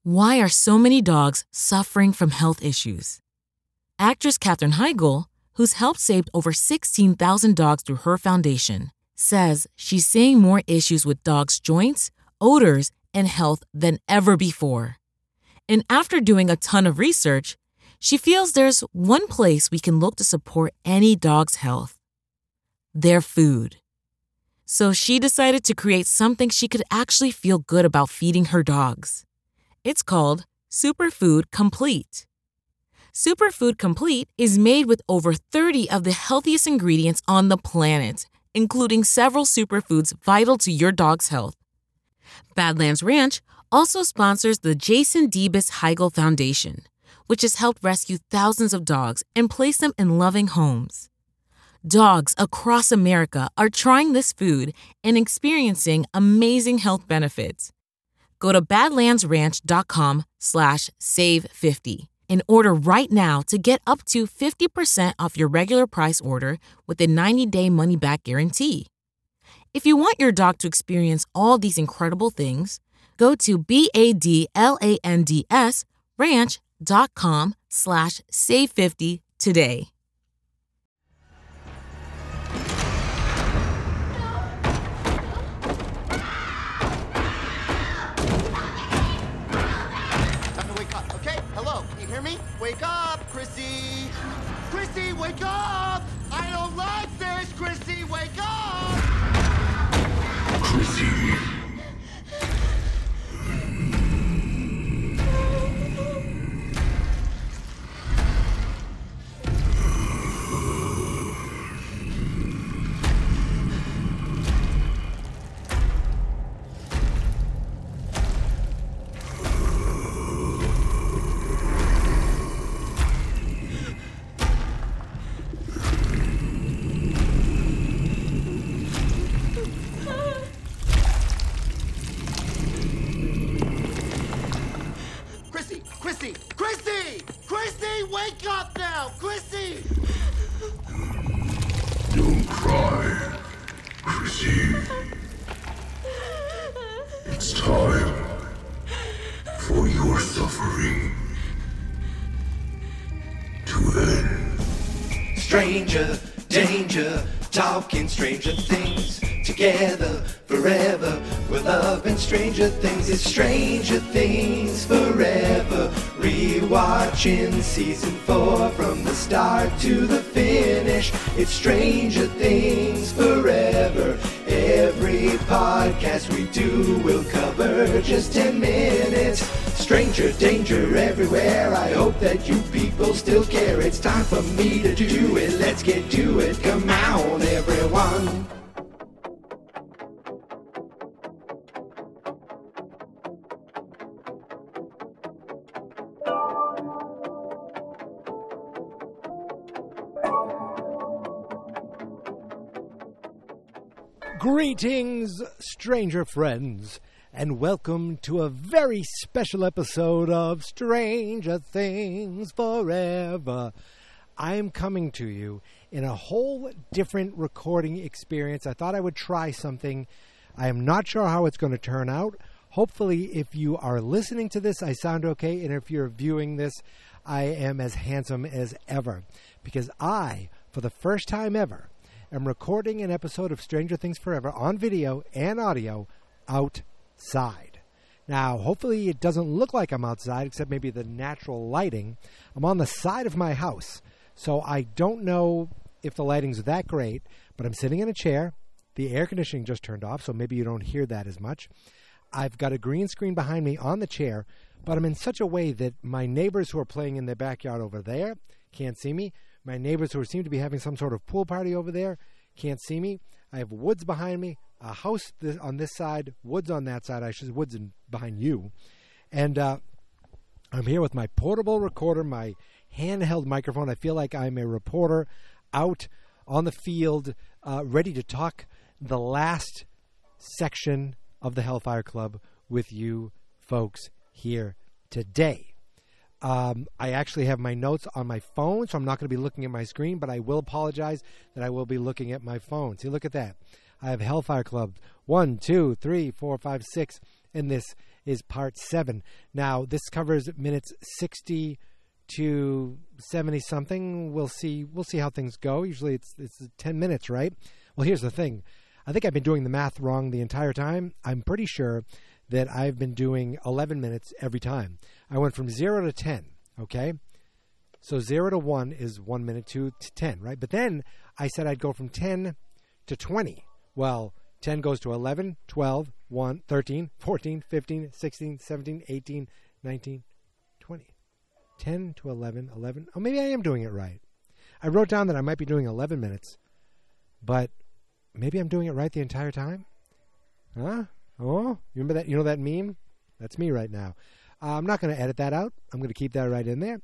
Why are so many dogs suffering from health issues? Actress Katherine Heigl, who's helped save over 16,000 dogs through her foundation, says she's seeing more issues with dogs' joints, odors, and health than ever before. And after doing a ton of research, she feels there's one place we can look to support any dog's health: their food. So she decided to create something she could actually feel good about feeding her dogs. It's called Superfood Complete. Superfood Complete is made with over 30 of the healthiest ingredients on the planet, including several superfoods vital to your dog's health. Badlands Ranch also sponsors the Jason Debus Heigl Foundation, which has helped rescue thousands of dogs and place them in loving homes. Dogs across America are trying this food and experiencing amazing health benefits. Go to badlandsranch.com/save50 and order right now to get up to 50% off your regular price order with a 90-day money-back guarantee. If you want your dog to experience all these incredible things, go to badlandsranch.com/save50 today. Hear me? Wake up, Chrissy! Chrissy, wake up! I don't like this! Chrissy, wake up! Chrissy. Chrissy, wake up now! Chrissy! Don't cry, Chrissy. It's time for your suffering to end. Stranger, danger, talking stranger things. Together, forever, we're loving stranger things. It's Stranger Things Forever. Rewatching season 4 from the start to the finish. It's Stranger Things Forever. Every podcast we do will cover just 10 minutes. Stranger danger everywhere. I hope that you people still care. It's time for me to do it. Let's get to it. Come on, everyone. Greetings, stranger friends, and welcome to a very special episode of Stranger Things Forever. I am coming to you in a whole different recording experience. I thought I would try something. I am not sure how it's going to turn out. Hopefully, if you are listening to this, I sound okay, and if you're viewing this, I am as handsome as ever. Because I, for the first time ever, am recording an episode of Stranger Things Forever on video and audio outside. Now, hopefully it doesn't look like I'm outside, except maybe the natural lighting. I'm on the side of my house, so I don't know if the lighting's that great, but I'm sitting in a chair. The air conditioning just turned off, so maybe you don't hear that as much. I've got a green screen behind me on the chair, but I'm in such a way that my neighbors who are playing in their backyard over there can't see me. My neighbors who seem to be having some sort of pool party over there can't see me. I have woods behind me, a house on this side, woods on that side. I should say woods behind you. And I'm here with my portable recorder, my handheld microphone. I feel like I'm a reporter out on the field, ready to talk the last section of the Hellfire Club with you folks here today. I actually have my notes on my phone, so I'm not going to be looking at my screen, but I will apologize that I will be looking at my phone. See, look at that. I have Hellfire Club 1, 2, 3, 4, 5, 6, and this is part 7. Now, this covers minutes 60 to 70 something. We'll see how things go. Usually it's 10 minutes, right? Well, here's the thing. I think I've been doing the math wrong the entire time. I'm pretty sure that I've been doing 11 minutes every time. I went from 0 to 10, okay? So 0 to 1 is 1 minute, 2 to 10, right? But then I said I'd go from 10 to 20. Well, 10 goes to 11, 12, 1, 13, 14, 15, 16, 17, 18, 19, 20. 10 to 11, 11. Oh, maybe I am doing it right. I wrote down that I might be doing 11 minutes, but maybe I'm doing it right the entire time? Huh? Oh, you remember that? You know that meme? That's me right now. I'm not going to edit that out. I'm going to keep that right in there.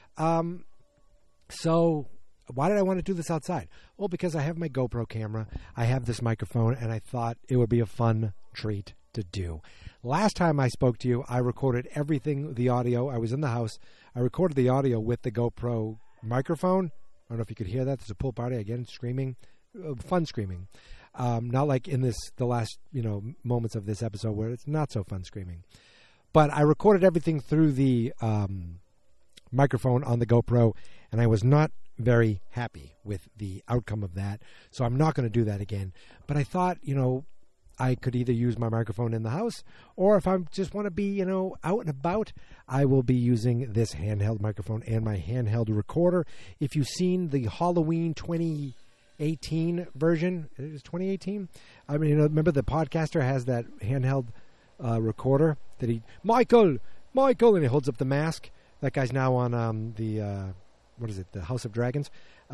So why did I want to do this outside? Well, because I have my GoPro camera. I have this microphone, and I thought it would be a fun treat to do. Last time I spoke to you, I recorded everything, the audio. I was in the house. I recorded the audio with the GoPro microphone. I don't know if you could hear that. There's a pool party, again, screaming. Fun screaming. Not like in the last, moments of this episode where it's not so fun screaming. But I recorded everything through the microphone on the GoPro, and I was not very happy with the outcome of that. So I'm not going to do that again. But I thought, I could either use my microphone in the house, or if I just want to be, out and about, I will be using this handheld microphone and my handheld recorder. If you've seen the Halloween 2018 version, it is 2018? I mean, remember the podcaster has that handheld recorder that Michael, and he holds up the mask. That guy's now on the House of Dragons.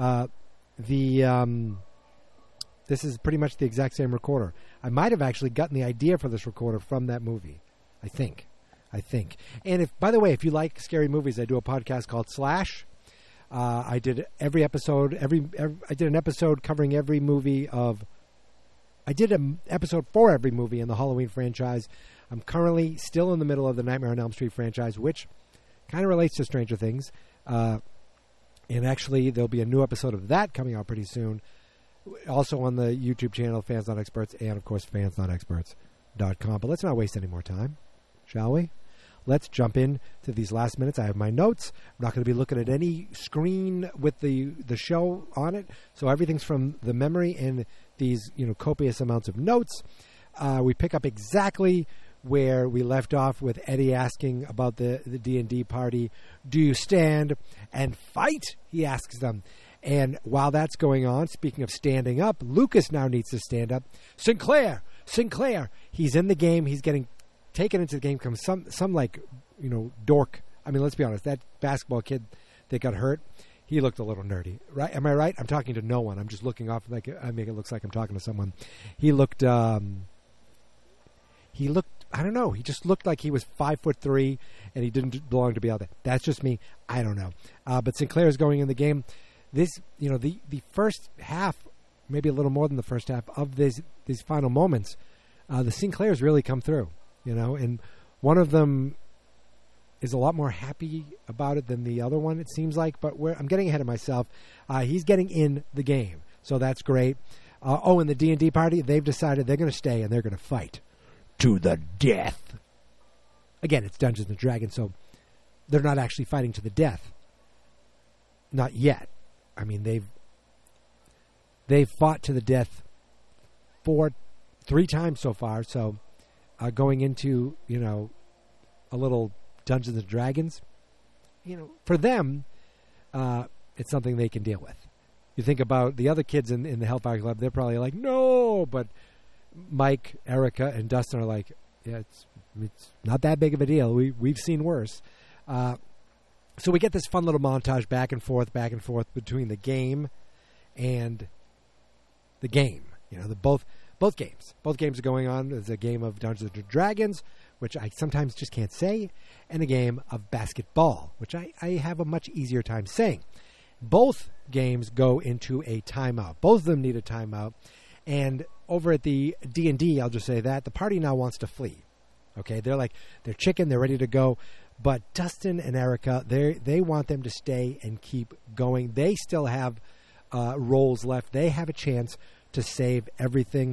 This is pretty much the exact same recorder. I might have actually gotten the idea for this recorder from that movie. I think. And by the way, if you like scary movies, I do a podcast called Slash. I did every episode. I did an episode covering every movie of. I did an episode for every movie in the Halloween franchise. I'm currently still in the middle of the Nightmare on Elm Street franchise, which kind of relates to Stranger Things. And actually, there'll be a new episode of that coming out pretty soon. Also on the YouTube channel, Fans Not Experts, and of course, fansnotexperts.com. But let's not waste any more time, shall we? Let's jump in to these last minutes. I have my notes. I'm not going to be looking at any screen with the show on it. So everything's from the memory and these copious amounts of notes. We pick up exactly where we left off with Eddie asking about the D&D party. Do you stand and fight? He asks them. And while that's going on, speaking of standing up, Lucas now needs to stand up. Sinclair, he's in the game. He's getting taken into the game from some dork. I mean, let's be honest. That basketball kid that got hurt, he looked a little nerdy, right? Am I right? I'm talking to no one. I'm just looking off like I make it looks like I'm talking to someone. He looked. I don't know. He just looked like he was 5'3", and he didn't belong to be out there. That's just me. I don't know. But Sinclair is going in the game. This, the first half, maybe a little more than the first half of these final moments, the Sinclairs really come through, and one of them is a lot more happy about it than the other one, it seems like, but I'm getting ahead of myself. He's getting in the game, so that's great. And the D&D party, they've decided they're going to stay and they're going to fight to the death. Again, it's Dungeons & Dragons, so they're not actually fighting to the death. Not yet. I mean, they've fought to the death 3 times so far. So, going into a little Dungeons and Dragons, for them, it's something they can deal with. You think about the other kids in the Hellfire Club; they're probably like, no. But Mike, Erica, and Dustin are like, yeah, it's not that big of a deal. We've seen worse. So we get this fun little montage back and forth between the game and the game. Both games. Both games are going on. There's a game of Dungeons & Dragons, which I sometimes just can't say, and a game of basketball, which I have a much easier time saying. Both games go into a timeout. Both of them need a timeout. And over at the D&D, I'll just say that, the party now wants to flee. Okay, they're chicken, they're ready to go. But Dustin and Erica, they want them to stay and keep going. They still have roles left. They have a chance to save everything.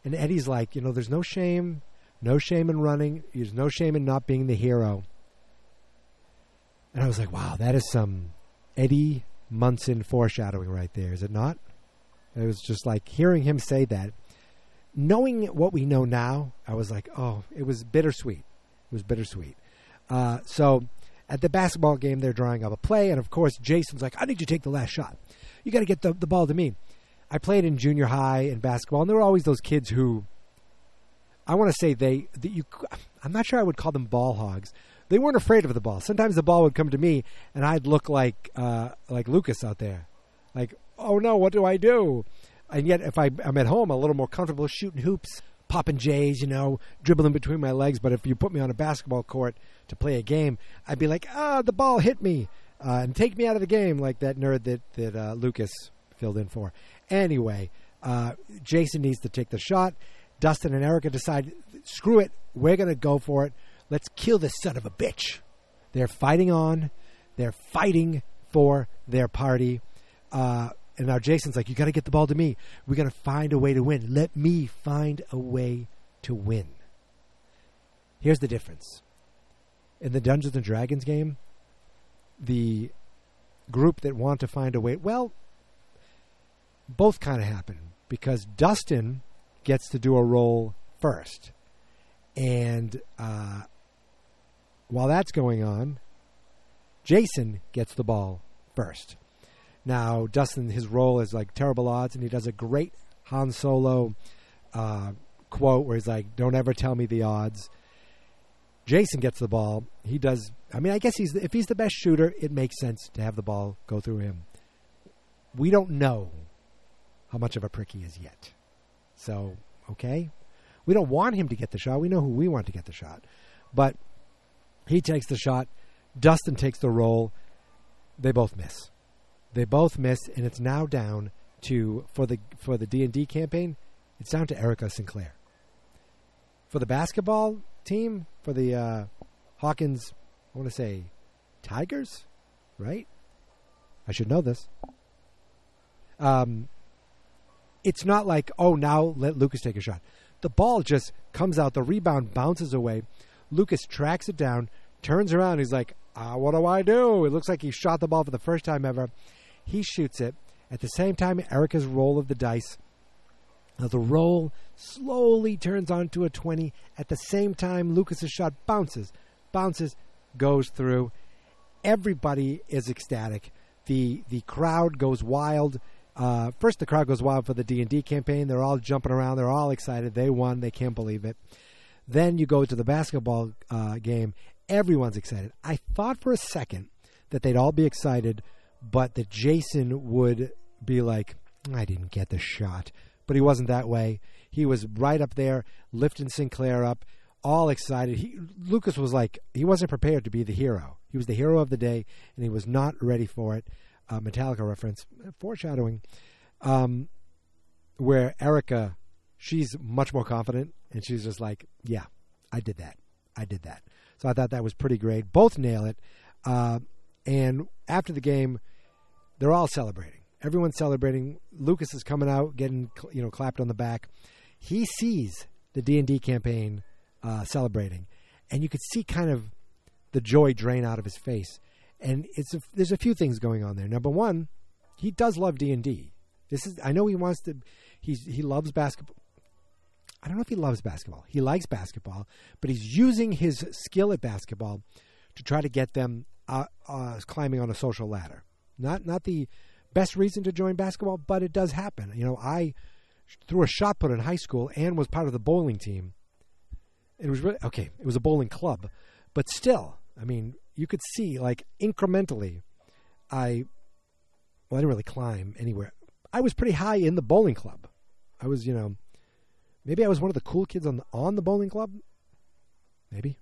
And Eddie's like, there's no shame in running. There's no shame in not being the hero. And I was like, wow, that is some Eddie Munson foreshadowing right there, is it not? It was just like hearing him say that. Knowing what we know now, I was like, oh, it was bittersweet. It was bittersweet. So at the basketball game, they're drawing up a play. And, of course, Jason's like, I need you to take the last shot. You got to get the ball to me. I played in junior high in basketball, and there were always those kids who, I want to say I'm not sure I would call them ball hogs. They weren't afraid of the ball. Sometimes the ball would come to me, and I'd look like Lucas out there. Like, oh, no, what do I do? And yet, if I'm at home, I'm a little more comfortable shooting hoops, popping J's, dribbling between my legs. But if you put me on a basketball court to play a game, I'd be like, the ball hit me, and take me out of the game, like that nerd that Lucas filled in for. Anyway, Jason needs to take the shot. Dustin and Erica decide, screw it, we're going to go for it. Let's kill this son of a bitch. They're fighting on. They're fighting for their party. And now Jason's like, you got to get the ball to me. We got to find a way to win. Let me find a way to win. Here's the difference. In the Dungeons & Dragons game, the group that want to find a way, well, both kind of happen. Because Dustin gets to do a roll first. And while that's going on, Jason gets the ball first. Now, Dustin, his role is like terrible odds, and he does a great Han Solo quote where he's like, don't ever tell me the odds. Jason gets the ball. He does, I guess if he's the best shooter, it makes sense to have the ball go through him. We don't know how much of a prick he is yet. So, okay. We don't want him to get the shot. We know who we want to get the shot. But he takes the shot. Dustin takes the roll. They both miss. And it's now down to, for the D&D campaign, it's down to Erica Sinclair. For the basketball team, for the Hawkins, I want to say Tigers, right? I should know this. It's not like, oh, now let Lucas take a shot. The ball just comes out. The rebound bounces away. Lucas tracks it down, turns around. He's like, what do I do? It looks like he shot the ball for the first time ever. He shoots it. At the same time, Erica's roll of the dice. Now the roll slowly turns onto a 20. At the same time, Lucas's shot bounces, goes through. Everybody is ecstatic. The crowd goes wild. First, the crowd goes wild for the D&D campaign. They're all jumping around. They're all excited. They won. They can't believe it. Then you go to the basketball game. Everyone's excited. I thought for a second that they'd all be excited, but that Jason would be like, I didn't get the shot. But he wasn't that way. He was right up there, lifting Sinclair up, all excited. Lucas was like, he wasn't prepared to be the hero. He was the hero of the day, and he was not ready for it. Metallica reference, foreshadowing, where Erica, she's much more confident, and she's just like, yeah, I did that. So I thought that was pretty great. Both nail it. And after the game, they're all celebrating. Everyone's celebrating. Lucas is coming out, getting clapped on the back. He sees the D&D campaign celebrating, and you could see kind of the joy drain out of his face. And there's a few things going on there. Number one, he does love D&D. I know he wants to. He loves basketball. I don't know if he loves basketball. He likes basketball, but he's using his skill at basketball to try to get them climbing on a social ladder. Not the best reason to join basketball, but it does happen. I threw a shot put in high school and was part of the bowling team. It was really okay. It was a bowling club, but still, you could see like incrementally. I didn't really climb anywhere. I was pretty high in the bowling club. I was, maybe I was one of the cool kids on the bowling club. Maybe.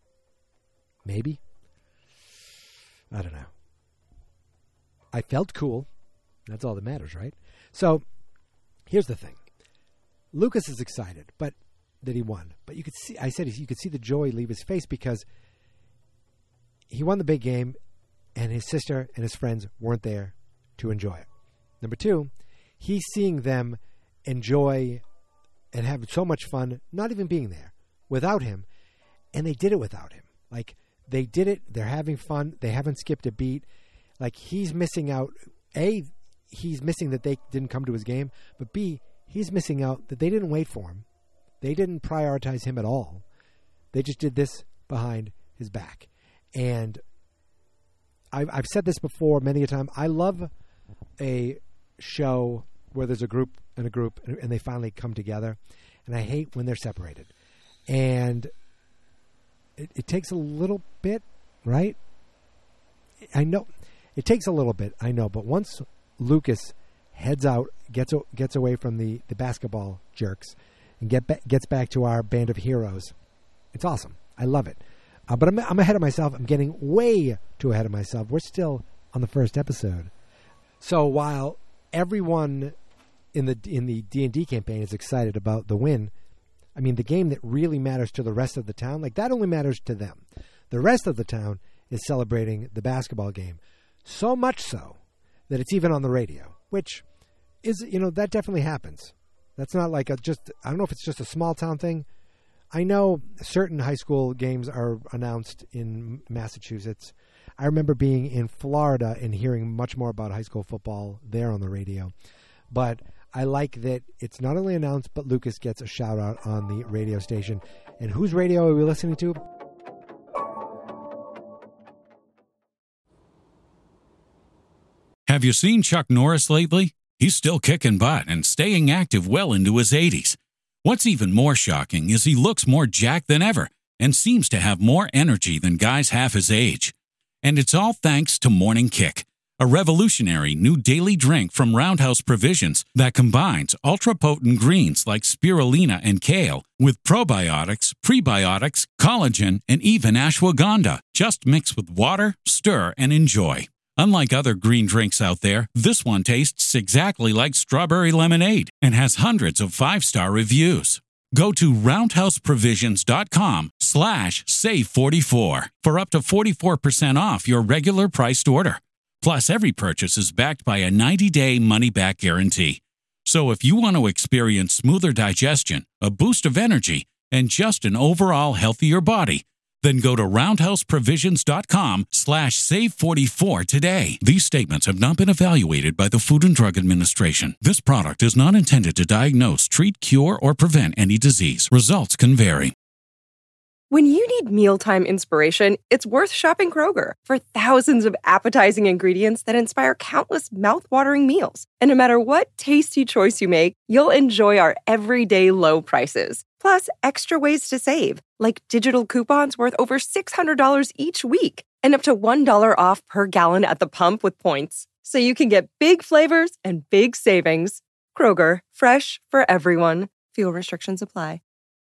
I don't know. I felt cool. That's all that matters, right? So, here's the thing. Lucas is excited, but that he won. But you could see, you could see the joy leave his face because he won the big game, and his sister and his friends weren't there to enjoy it. Number two, he's seeing them enjoy and have so much fun not even being there without him. And they did it without him. Like, they did it. They're having fun. They haven't skipped a beat. Like, he's missing out. A, he's missing that they didn't come to his game. But B, he's missing out that they didn't wait for him. They didn't prioritize him at all. They just did this behind his back. And I've said this before many a time. I love a show where there's a group and they finally come together. And I hate when they're separated. And it takes a little bit, right? I know. It takes a little bit, I know. But once Lucas heads out, gets away from the basketball jerks, and gets back to our band of heroes, it's awesome. I love it. But I'm ahead of myself. I'm getting way too ahead of myself. We're still on the first episode. So while everyone in the D&D campaign is excited about the win, I mean, the game that really matters to the rest of the town, like that only matters to them. The rest of the town is celebrating the basketball game. So much so that it's even on the radio, which is, that definitely happens. That's not like I don't know if it's just a small town thing. I know certain high school games are announced in Massachusetts. I remember being in Florida and hearing much more about high school football there on the radio. But I like that it's not only announced, but Lucas gets a shout out on the radio station. And whose radio are we listening to? Have you seen Chuck Norris lately? He's still kicking butt and staying active well into his 80s. What's even more shocking is he looks more jacked than ever and seems to have more energy than guys half his age. And it's all thanks to Morning Kick, a revolutionary new daily drink from Roundhouse Provisions that combines ultra-potent greens like spirulina and kale with probiotics, prebiotics, collagen, and even ashwagandha. Just mix with water, stir, and enjoy. Unlike other green drinks out there, this one tastes exactly like strawberry lemonade and has hundreds of 5-star reviews. Go to roundhouseprovisions.com/save44 for up to 44% off your regular priced order. Plus, every purchase is backed by a 90-day money-back guarantee. So if you want to experience smoother digestion, a boost of energy, and just an overall healthier body, then go to roundhouseprovisions.com/save44 today. These statements have not been evaluated by the Food and Drug Administration. This product is not intended to diagnose, treat, cure, or prevent any disease. Results can vary. When you need mealtime inspiration, it's worth shopping Kroger for thousands of appetizing ingredients that inspire countless mouth-watering meals. And no matter what tasty choice you make, you'll enjoy our everyday low prices. Plus, extra ways to save, like digital coupons worth over $600 each week and up to $1 off per gallon at the pump with points. So you can get big flavors and big savings. Kroger, fresh for everyone. Fuel restrictions apply.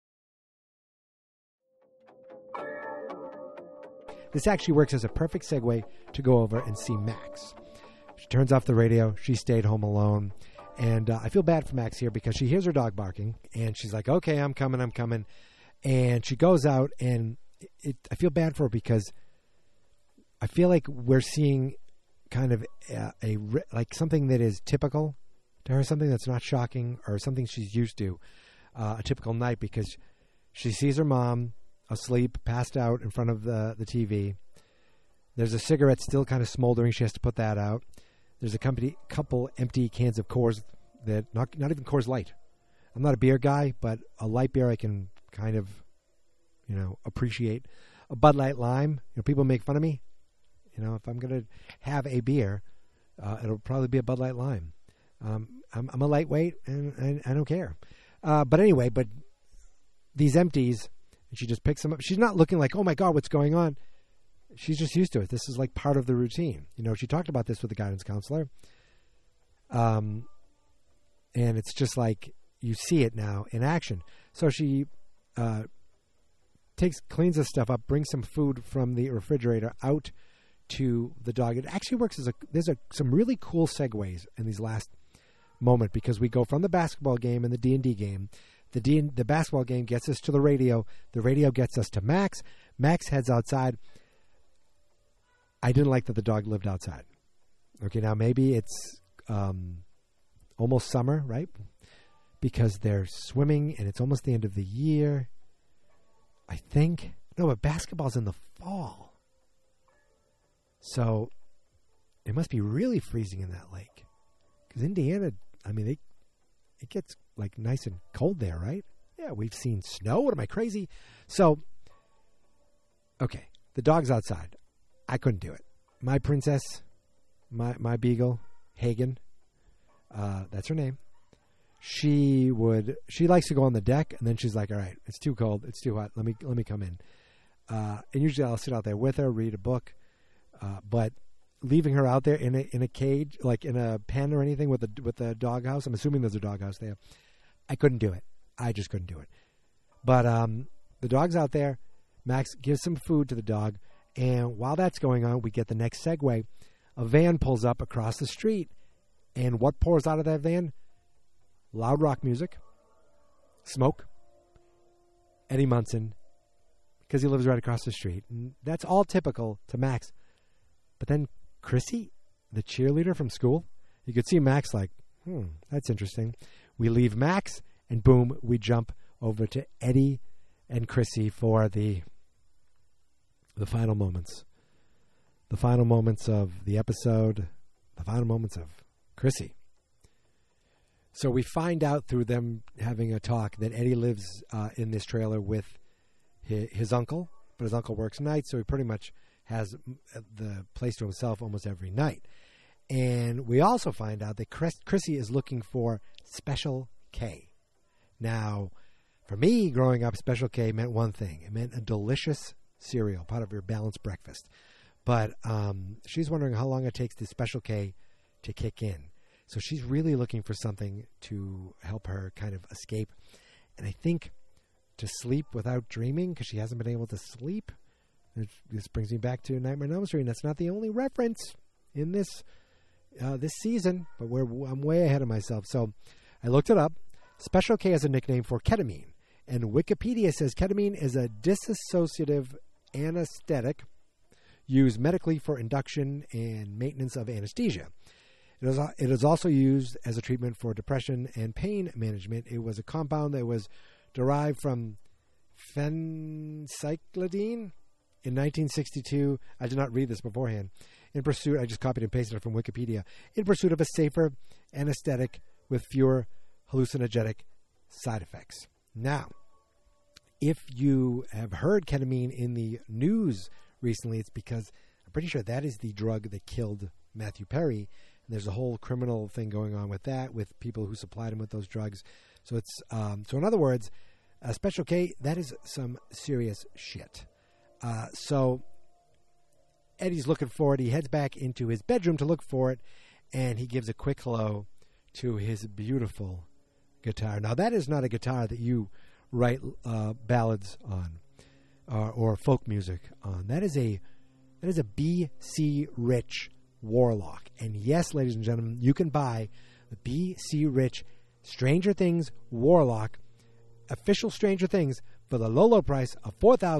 This actually works as a perfect segue to go over and see Max. She turns off the radio. She stayed home alone. And I feel bad for Max here because she hears her dog barking. And she's like, okay, I'm coming. And she goes out. And I feel bad for her because I feel like we're seeing kind of like something that is typical to her, something that's not shocking or something she's used to, a typical night, because she sees her mom asleep, passed out in front of the TV. There's a cigarette still kind of smoldering. She has to put that out. There's a couple empty cans of Coors, that not even Coors Light. I'm not a beer guy, but a light beer I can kind of, appreciate. A Bud Light Lime. People make fun of me. If I'm going to have a beer, it'll probably be a Bud Light Lime. I'm a lightweight, and I don't care. But anyway, these empties, and she just picks them up. She's not looking like, oh my God, what's going on? She's just used to it. This is like part of the routine. She talked about this with the guidance counselor. And it's just like you see it now in action. So she cleans this stuff up, brings some food from the refrigerator out to the dog. It actually works there's some really cool segues in these last moment, because we go from the basketball game and the D&D game. The basketball game gets us to the radio. The radio gets us to Max. Max heads outside. I didn't like that the dog lived outside. Okay, now maybe it's almost summer, right? because they're swimming and it's almost the end of the year. I think. No, but basketball's in the fall. So it must be really freezing in that lake. Because Indiana, I mean, it gets like nice and cold there, right? Yeah, we've seen snow. What am I, crazy? So, okay, the dog's outside. I couldn't do it. My princess, my beagle, Hagen, that's her name. She likes to go on the deck, and then she's like, all right, it's too cold, it's too hot, let me come in. And usually I'll sit out there with her, read a book, but leaving her out there in a cage, like in a pen or anything with a doghouse, I'm assuming there's a doghouse there, I couldn't do it. I just couldn't do it. But the dog's out there. Max gives some food to the dog, and while that's going on, we get the next segue. A van pulls up across the street, and what pours out of that van? Loud rock music, smoke, Eddie Munson, because he lives right across the street. And that's all typical to Max. But then Chrissy, the cheerleader from school, you could see Max like, that's interesting. We leave Max, and boom, we jump over to Eddie and Chrissy for the final moments. The final moments of the episode, the final moments of Chrissy. So we find out through them having a talk that Eddie lives in this trailer with his uncle, but his uncle works nights, so he pretty much has the place to himself almost every night. And we also find out that Chrissy is looking for Special K. Now, for me, growing up, Special K meant one thing. It meant a delicious cereal, part of your balanced breakfast. But she's wondering how long it takes the Special K to kick in. So she's really looking for something to help her kind of escape. And I think to sleep without dreaming, because she hasn't been able to sleep. This brings me back to Nightmare on Elm Street, and that's not the only reference in this season, but I'm way ahead of myself. So I looked it up. Special K is a nickname for ketamine, and Wikipedia says ketamine is a dissociative anesthetic used medically for induction and maintenance of anesthesia. It is also used as a treatment for depression and pain management. It was a compound that was derived from phencyclidine in 1962. I did not read this beforehand. I just copied and pasted it from Wikipedia. In pursuit of a safer anesthetic with fewer hallucinogenic side effects. Now, if you have heard ketamine in the news recently, it's because I'm pretty sure that is the drug that killed Matthew Perry. And there's a whole criminal thing going on with that, with people who supplied him with those drugs. So it's so in other words, Special K, that is some serious shit. So Eddie's looking for it. He heads back into his bedroom to look for it, and he gives a quick hello to his beautiful guitar. Now, that is not a guitar that you write ballads on or folk music on. That is a B.C. Rich Warlock. And yes, ladies and gentlemen, you can buy the B.C. Rich Stranger Things Warlock, official Stranger Things, for the low price of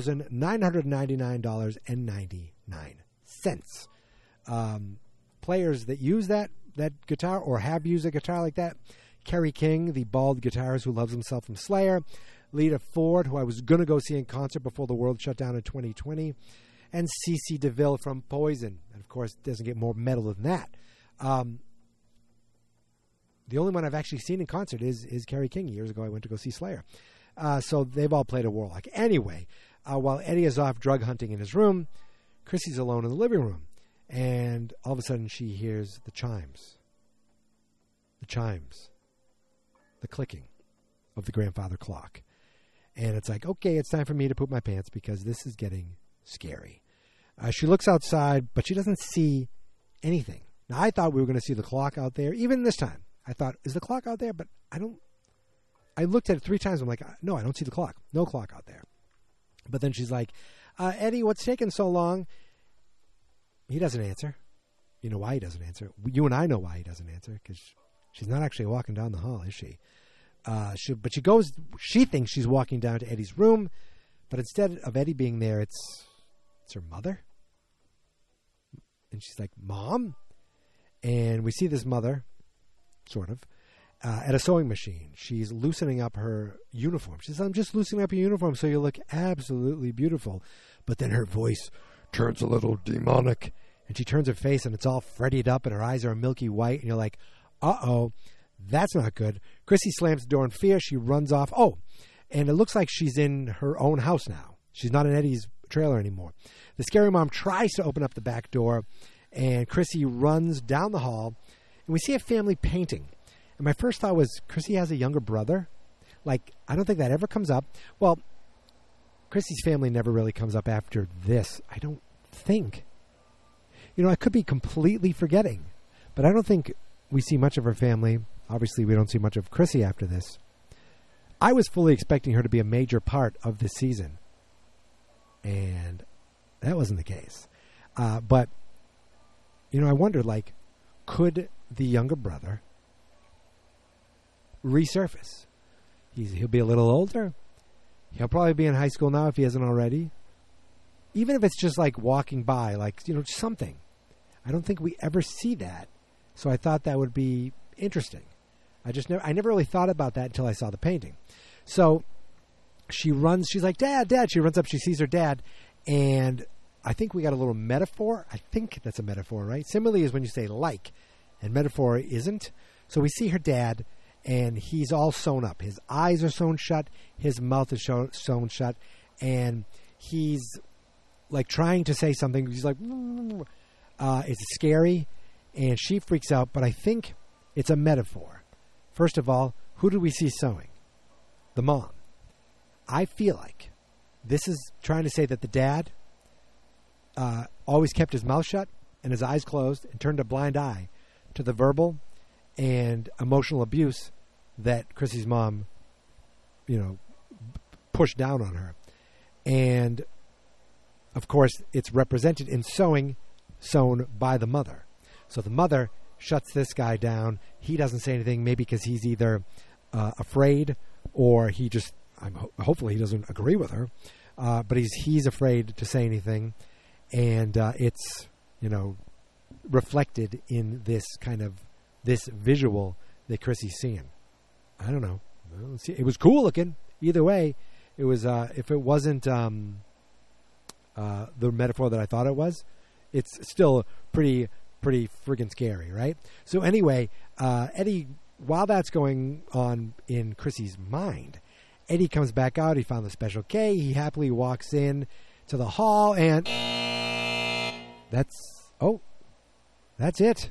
$4,999.99. Players that use that guitar or have used a guitar like that: Kerry King, the bald guitarist who loves himself from Slayer; Lita Ford, who I was going to go see in concert before the world shut down in 2020; and CeCe DeVille from Poison. And of course, it doesn't get more metal than that. The only one I've actually seen in concert is Kerry King. Years ago, I went to go see Slayer. So they've all played a Warlock. Anyway, while Eddie is off drug hunting in his room, Chrissy's alone in the living room. And all of a sudden, she hears the chimes. The chimes. The clicking of the grandfather clock. And it's like, okay, it's time for me to poop my pants because this is getting scary. She looks outside, but she doesn't see anything. Now, I thought we were going to see the clock out there. Even this time, I thought, is the clock out there? But I looked at it 3 times. I'm like, no, I don't see the clock. No clock out there. But then she's like, Eddie, what's taking so long? He doesn't answer. You know why he doesn't answer? You and I know why he doesn't answer, because she's not actually walking down the hall, is she? She thinks she's walking down to Eddie's room, but instead of Eddie being there, it's her mother. And she's like, Mom? And we see this mother, sort of, at a sewing machine. She's loosening up her uniform. She says, I'm just loosening up your uniform so you look absolutely beautiful. But then her voice turns a little demonic, and she turns her face, and it's all fretted up, and her eyes are milky white, and you're like, uh-oh, that's not good. Chrissy slams the door in fear. She runs off. Oh, and it looks like she's in her own house now. She's not in Eddie's trailer anymore. The scary mom tries to open up the back door, and Chrissy runs down the hall, and we see a family painting. And my first thought was, Chrissy has a younger brother? Like, I don't think that ever comes up. Well, Chrissy's family never really comes up after this, I don't think. You know, I could be completely forgetting, but I don't think we see much of her family. Obviously, we don't see much of Chrissy after this. I was fully expecting her to be a major part of this season, and that wasn't the case. But, you know, I wondered, like, could the younger brother resurface? He'll be a little older. He'll probably be in high school now if he hasn't already. Even if it's just like walking by, like, you know, something. I don't think we ever see that. So I thought that would be interesting. I never really thought about that until I saw the painting. So she runs, she's like, Dad, Dad. She runs up, she sees her dad, and I think we got a little metaphor. I think that's a metaphor, right? Simile is when you say like, and metaphor isn't. So we see her dad, and he's all sewn up. His eyes are sewn shut. His mouth is sewn shut. And he's like trying to say something. He's like, it's scary. And she freaks out. But I think it's a metaphor. First of all, who do we see sewing? The mom. I feel like this is trying to say that the dad always kept his mouth shut and his eyes closed and turned a blind eye to the verbal and emotional abuse that Chrissy's mom, you know, pushed down on her. And, of course, it's represented in sewing, sewn by the mother. So the mother shuts this guy down. He doesn't say anything, maybe because he's either afraid or he just, hopefully he doesn't agree with her, but he's afraid to say anything. And it's, you know, reflected in this kind of, this visual that Chrissy's seeing. I don't know. Well, it was cool looking. Either way, it was, if it wasn't the metaphor that I thought it was, it's still pretty friggin' scary, right? So anyway, Eddie, while that's going on in Chrissy's mind, Eddie comes back out. He found the Special K. He happily walks in to the hall, and that's it.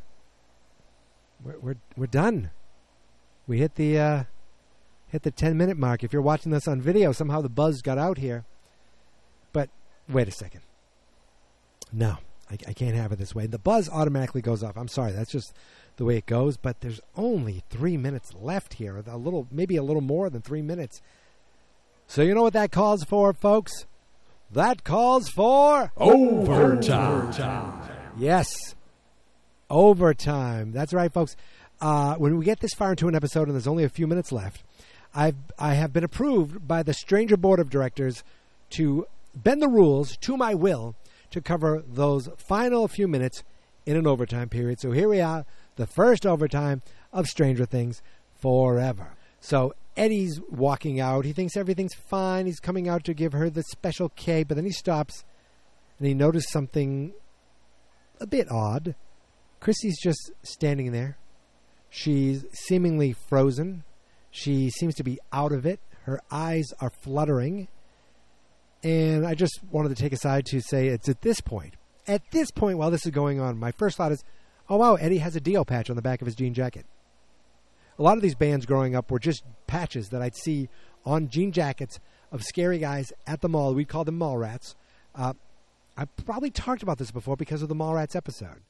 We're done. We hit the 10-minute mark. If you're watching this on video, somehow the buzz got out here. But wait a second. No, I can't have it this way. The buzz automatically goes off. I'm sorry, that's just the way it goes. But there's only 3 minutes left here. Maybe a little more than 3 minutes. So you know what that calls for, folks? That calls for overtime. Yes. Overtime. That's right, folks. When we get this far into an episode and there's only a few minutes left, I have been approved by the Stranger Board of Directors to bend the rules to my will to cover those final few minutes in an overtime period. So here we are, the first overtime of Stranger Things Forever. So Eddie's walking out. He thinks everything's fine. He's coming out to give her the Special K, but then he stops and he noticed something a bit odd. Chrissy's just standing there. She's seemingly frozen. She seems to be out of it. Her eyes are fluttering. And I just wanted to take a side to say it's at this point while this is going on, my first thought is, oh wow, Eddie has a Dio patch on the back of his jean jacket. A lot of these bands growing up were just patches that I'd see on jean jackets of scary guys at the mall. We'd call them mall rats. I probably talked about this before because of the Mallrats episode.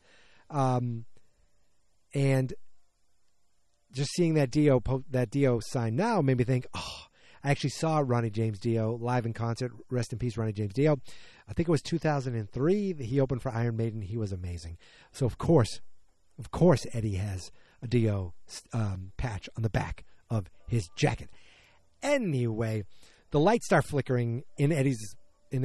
And just seeing that Dio sign now made me think, oh, I actually saw Ronnie James Dio live in concert. Rest in peace, Ronnie James Dio. I think it was 2003. He opened for Iron Maiden. He was amazing. So, of course, Eddie has a Dio patch on the back of his jacket. Anyway, the lights start flickering in Eddie's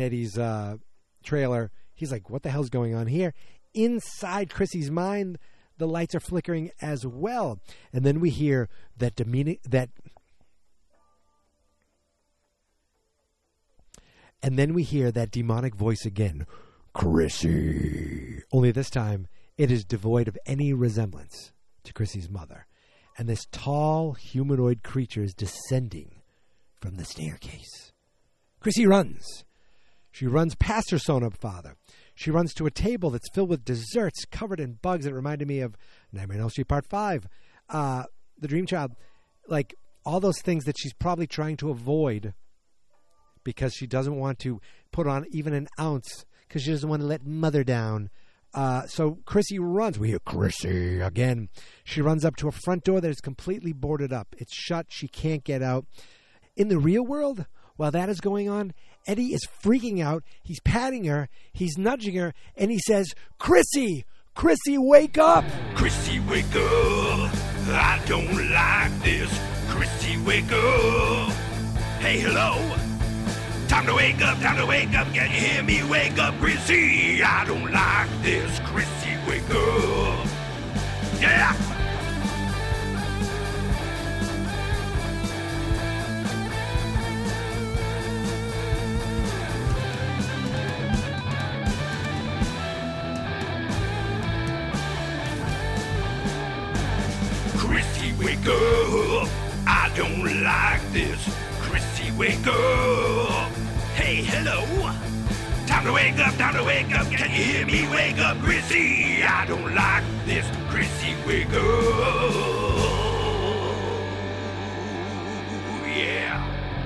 trailer. He's like, what the hell's going on here? Inside Chrissy's mind, the lights are flickering as well. And then we hear that demonic voice again. Chrissy. Only this time, it is devoid of any resemblance to Chrissy's mother. And this tall, humanoid creature is descending from the staircase. Chrissy runs. She runs past her sewn-up father. She runs to a table that's filled with desserts covered in bugs that reminded me of Nightmare on Elm Street Part 5. The Dream Child. Like, all those things that she's probably trying to avoid because she doesn't want to put on even an ounce because she doesn't want to let mother down. So Chrissy runs. We hear Chrissy again. She runs up to a front door that is completely boarded up. It's shut. She can't get out. In the real world, while that is going on, Eddie is freaking out. He's patting her. He's nudging her. And he says, Chrissy! Chrissy, wake up! Chrissy, wake up. I don't like this. Chrissy, wake up. Hey, hello. Time to wake up, time to wake up. Can you hear me? Wake up, Chrissy. I don't like this. Chrissy, wake up. Yeah. Chrissy, wake up. I don't like this. Chrissy, wake up. Hey, hello. Time to wake up, time to wake up. Can you hear me? Wake up, Chrissy. I don't like this. Chrissy, wake up. Yeah.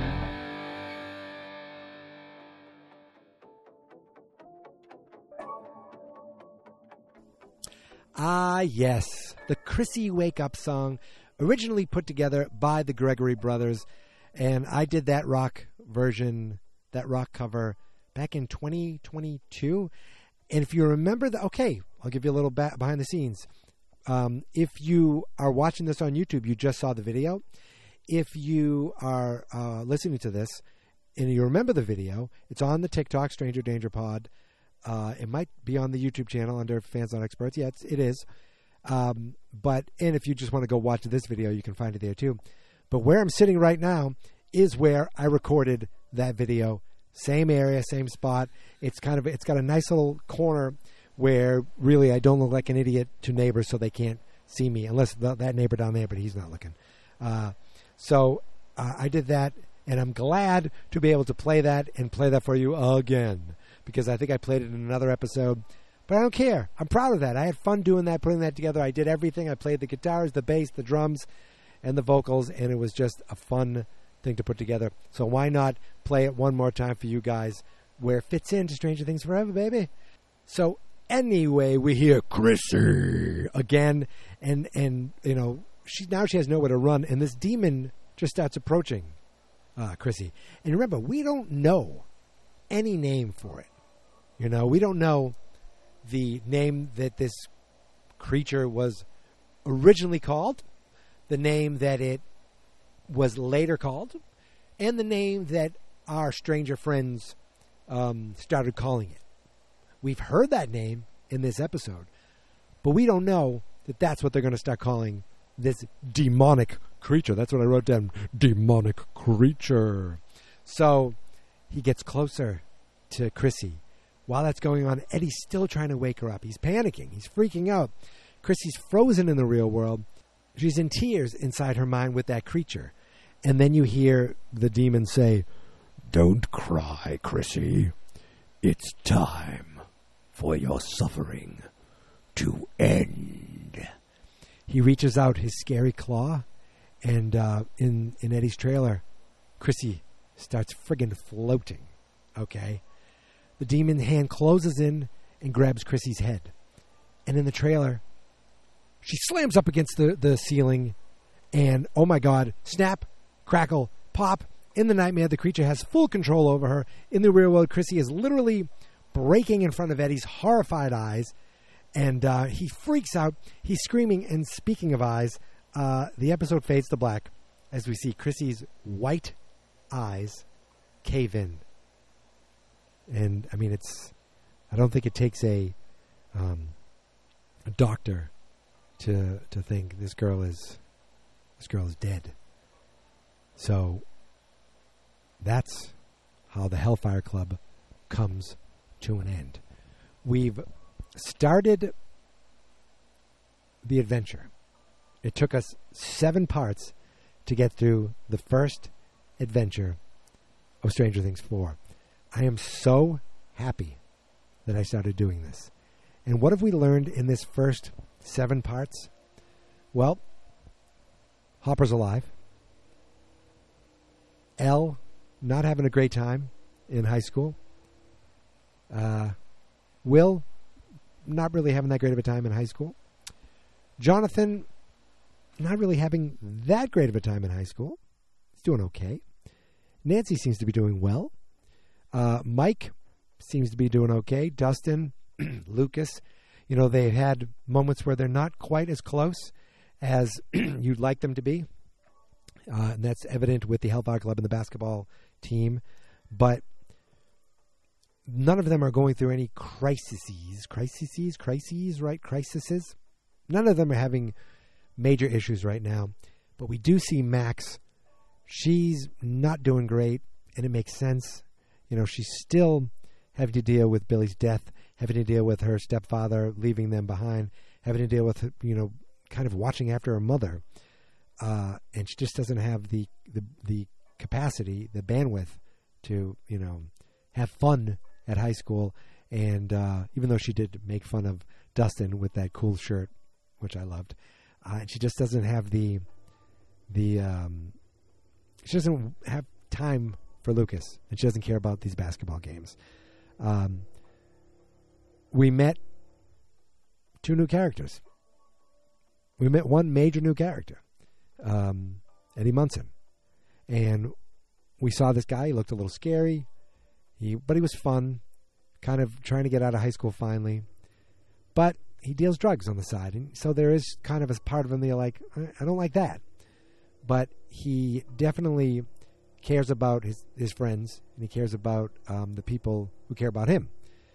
Ah, yes. The Chrissy Wake Up song, originally put together by the Gregory Brothers. And I did that rock version, that rock cover, back in 2022. And if you remember okay, I'll give you a little behind the scenes. If you are watching this on YouTube, you just saw the video. If you are listening to this and you remember the video, it's on the TikTok, Stranger Danger Pod. It might be on the YouTube channel under Fans Not Experts. Yeah, it is. And if you just want to go watch this video, you can find it there too. But where I'm sitting right now is where I recorded that video. Same area, same spot. It's got a nice little corner where really I don't look like an idiot to neighbors, so they can't see me unless that neighbor down there, but he's not looking. So I did that, and I'm glad to be able to play that for you again, because I think I played it in another episode. But I don't care. I'm proud of that. I had fun doing that, putting that together. I did everything. I played the guitars, the bass, the drums, and the vocals, and it was just a fun thing to put together. So why not play it one more time for you guys where it fits into Stranger Things Forever, baby? So anyway, we hear Chrissy again, and you know, she has nowhere to run, and this demon just starts approaching Chrissy. And remember, we don't know any name for it. You know, we don't know the name that this creature was originally called, the name that it was later called, and the name that our stranger friends started calling it. We've heard that name in this episode, but we don't know that that's what they're going to start calling this demonic creature. That's what I wrote down, demonic creature. So he gets closer to Chrissy. While that's going on, Eddie's still trying to wake her up. He's panicking. He's freaking out. Chrissy's frozen in the real world. She's in tears inside her mind with that creature. And then you hear the demon say, "Don't cry, Chrissy. It's time for your suffering to end." He reaches out his scary claw, and in Eddie's trailer, Chrissy starts friggin' floating. Okay? The demon hand closes in and grabs Chrissy's head. And in the trailer, she slams up against the ceiling, and oh my God, snap, crackle, pop. In the nightmare, the creature has full control over her. In the real world, Chrissy is literally breaking in front of Eddie's horrified eyes, and he freaks out. He's screaming, and speaking of eyes, the episode fades to black as we see Chrissy's white eyes cave in. And I mean, I don't think it takes a doctor to think this girl is dead. So that's how the Hellfire Club comes to an end. We've started the adventure. It took us 7 parts to get through the first adventure of Stranger Things 4. I am so happy that I started doing this. And what have we learned in this first 7 parts? Well, Hopper's alive. Elle not having a great time in high school. Will not really having that great of a time in high school. Jonathan not really having that great of a time in high school. He's doing okay. Nancy seems to be doing well. Mike seems to be doing okay. Dustin, Lucas, they've had moments where they're not quite as close as you'd like them to be. And that's evident with the Hellfire Club and the basketball team. But none of them are going through any crises, right? Crises. None of them are having major issues right now. But we do see Max. She's not doing great, and it makes sense. She's still having to deal with Billy's death, having to deal with her stepfather leaving them behind, having to deal with, kind of watching after her mother. And she just doesn't have the capacity, the bandwidth to, have fun at high school. And even though she did make fun of Dustin with that cool shirt, which I loved, she just doesn't have she doesn't have time for Lucas, and she doesn't care about these basketball games. We met 2 new characters. We met one major new character, Eddie Munson. And we saw this guy. He looked a little scary, but he was fun, kind of trying to get out of high school finally. But he deals drugs on the side. And so there is kind of a part of him that you're like, I don't like that. But he definitely cares about his friends, and he cares about the people who care about him.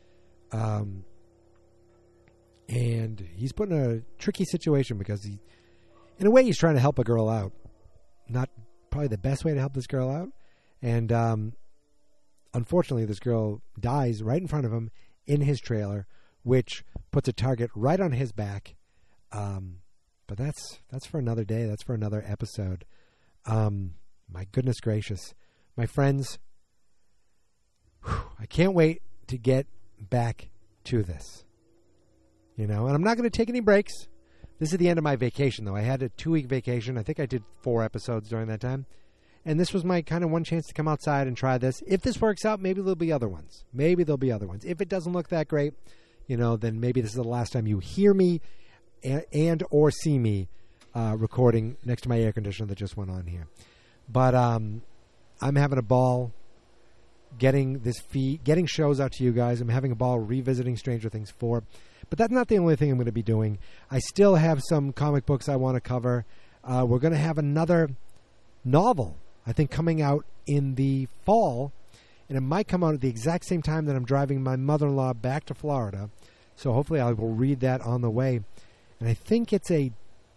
And he's put in a tricky situation because in a way, he's trying to help a girl out. Not probably the best way to help this girl out. And unfortunately, this girl dies right in front of him in his trailer, which puts a target right on his back. But that's for another day. That's for another episode. My goodness gracious. My friends, I can't wait to get back to this. And I'm not going to take any breaks. This is the end of my vacation, though. I had a 2-week vacation. I think I did 4 episodes during that time. And this was my kind of one chance to come outside and try this. If this works out, maybe there'll be other ones. If it doesn't look that great, then maybe this is the last time you hear me and or see me recording next to my air conditioner that just went on here. But I'm having a ball getting shows out to you guys. I'm having a ball revisiting Stranger Things 4. But that's not the only thing I'm going to be doing. I still have some comic books I want to cover. We're going to have another novel, I think, coming out in the fall. And it might come out at the exact same time that I'm driving my mother-in-law back to Florida. So hopefully I will read that on the way. And I think am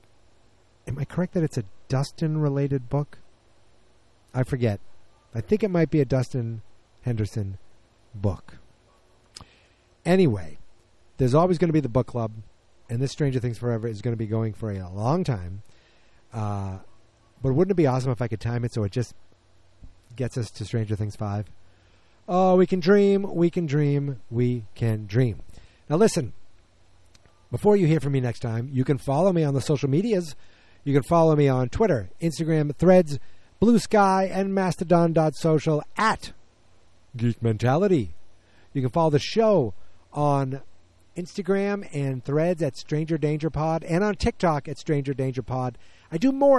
I correct that it's a Dustin-related book? I forget. I think it might be a Dustin Henderson book. Anyway, there's always going to be the book club, and this Stranger Things Forever is going to be going for a long time. But wouldn't it be awesome if I could time it so it just gets us to Stranger Things 5? Oh, we can dream, we can dream, we can dream. Now listen, before you hear from me next time, you can follow me on the social medias. You can follow me on Twitter, Instagram, Threads, Blue Sky, and Mastodon.social at Geek Mentality. You can follow the show on Instagram and Threads at Stranger Danger Pod, and on TikTok at Stranger Danger Pod. I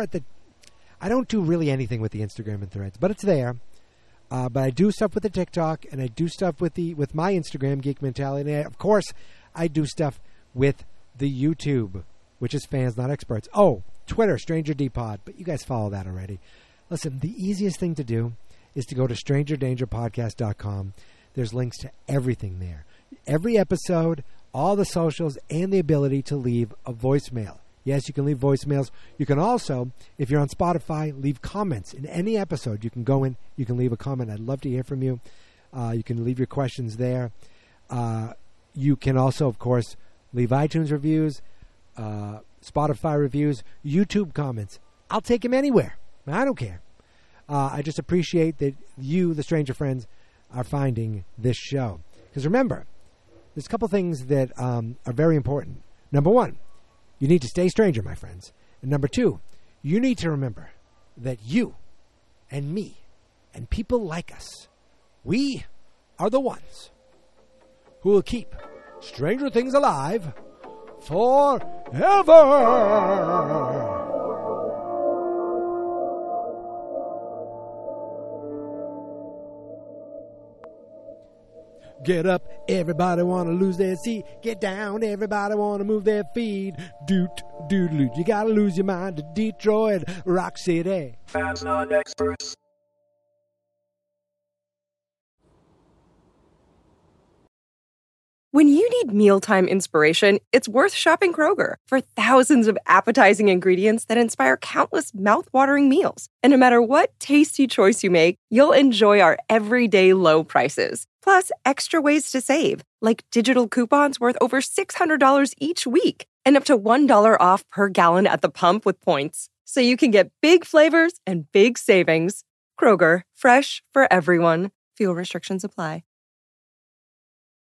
don't do really anything with the Instagram and Threads, but it's there. But I do stuff with the TikTok, and I do stuff with my Instagram, Geek Mentality. And of course, I do stuff with the YouTube, which is Fans Not Experts. Oh, Twitter, Stranger D Pod, but you guys follow that already. Listen, the easiest thing to do is to go to StrangerDangerPodcast.com. There's links to everything there. Every episode, all the socials, and the ability to leave a voicemail. Yes, you can leave voicemails. You can also, if you're on Spotify, leave comments in any episode. You can go in, you can leave a comment. I'd love to hear from you. You can leave your questions there. You can also, of course, leave iTunes reviews, Spotify reviews, YouTube comments. I'll take them anywhere. I don't care. I just appreciate that you, the Stranger Friends, are finding this show. Because remember, there's a couple things that are very important. Number one, you need to stay stranger, my friends. And number two, you need to remember that you and me and people like us, we are the ones who will keep Stranger Things alive forever. Get up, everybody want to lose their seat. Get down, everybody want to move their feet. Doot, doodle, you got to lose your mind to Detroit, Rock City. Fans not experts. When you need mealtime inspiration, it's worth shopping Kroger for thousands of appetizing ingredients that inspire countless mouth-watering meals. And no matter what tasty choice you make, you'll enjoy our everyday low prices. Plus, extra ways to save, like digital coupons worth over $600 each week and up to $1 off per gallon at the pump with points. So you can get big flavors and big savings. Kroger, fresh for everyone. Fuel restrictions apply.